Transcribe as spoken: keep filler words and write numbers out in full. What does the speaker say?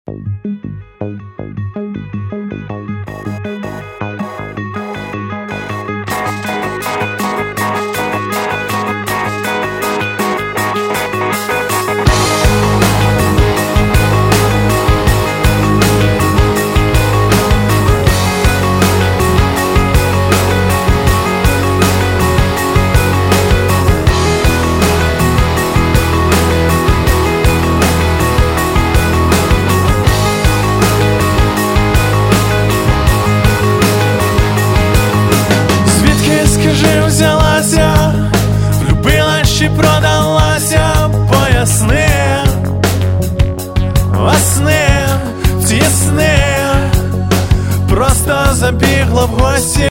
Чи продалася, поясни, а сни, ті сни просто забігла в гості.